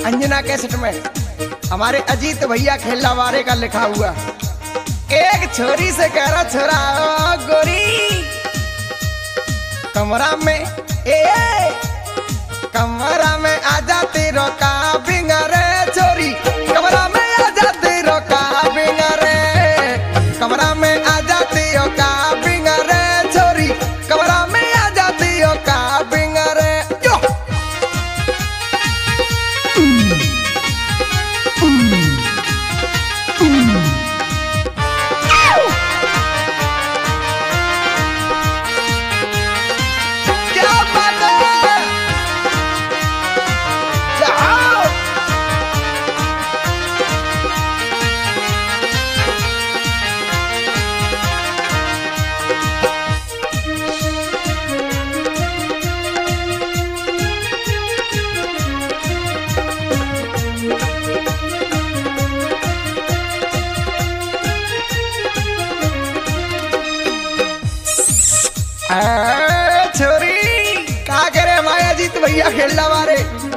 Anjana cassette में हमारे अजीत भैया खेला वारे का लिखा हुआ। एक छोरी से कह रहा छोरा ओ गोरी कमरा में कमरा में आ जाती रोका बिंगरे छोरी कमरा में आ जाती रोका बिंगरे कमरा में आ जाती रोका बिंगरे छोरी कमरा में आ जाती रोका बिंगरे छोरी का करे माया जीत भैया खेलना मारे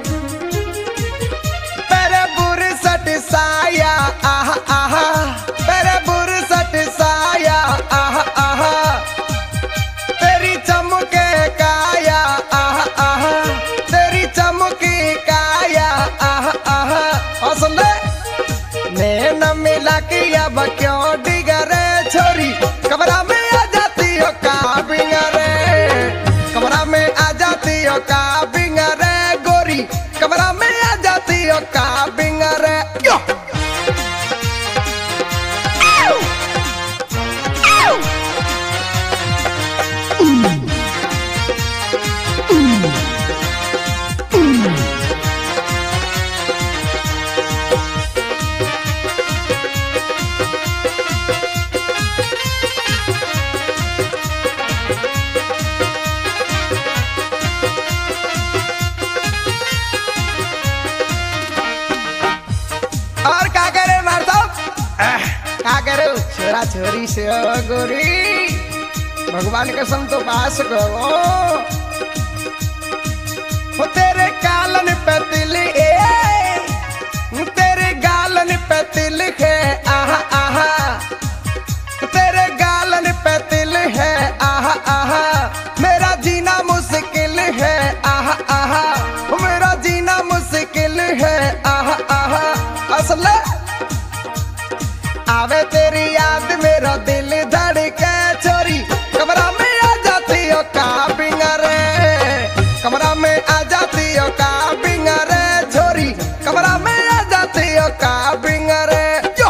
पेरे बुर सट साया आहा आहा पेरे बुर सट साया आहा आहा तेरी चमके काया आहा आहा तेरी चमकी काया आहा आहा और सुन ले नैन मिला के अब क्यों डिगरे छोरी कमरा में आ जाती हो का बिंगरे कमरा में आ जाती हो का बिंगरे गोरी कमरा में आ जाती हो का बिंगरे यो और क्या करे मार साहब क्या करे छोरा छोरी से गोरी भगवान के संग तो पास करो वो तेरे गालन पे तिल तेरे गालन पे तिल है आहा आहा तेरे गालन पे तिल है आहा आहा मेरा जीना मुश्किल है आहा आहा मेरा जीना मुश्किल है आहा आहा असल आवे तेरी याद मेरा दिल धड़के छोरी कमरा में आ जाती हो का बिंगरे कमरा में आ जाती हो का बिंगरे छोरी कमरा में आ जाती हो का बिंगरे जो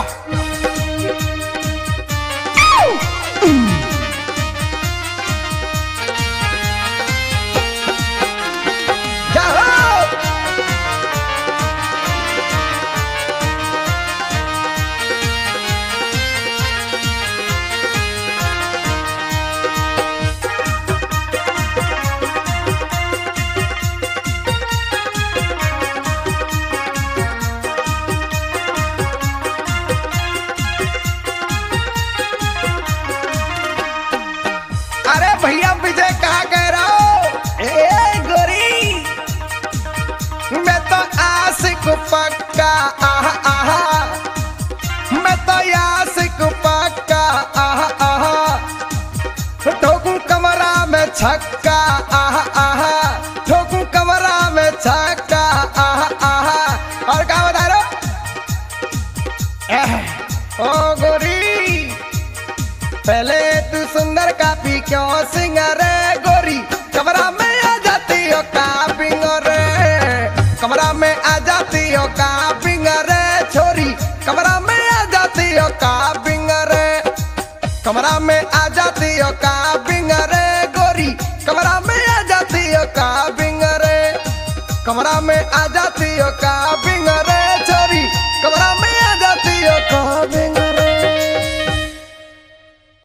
अरे भैया विजय कहा कह रहा हो ए गोरी मैं तो आशिक पक्का आहा आहा मैं तो आशिक पक्का आहा आहा ठोकूं कमरा में छक्का आहा आहा ठोकूं कमरा में छक्का आहा आहा और क्या बता रहे हो ओ गोरी पहले तू सुंदर कापी क्यों सिंगरे गोरी कमरा में आ जाती हो का बिंगरे कमरा में आ जाती हो का बिंगरे छोरी कमरा में आ जाती हो का बिंगरे कमरा में आ जाती हो का बिंगरे गोरी कमरा में आ जाती हो का बिंगरे कमरा में आ जाती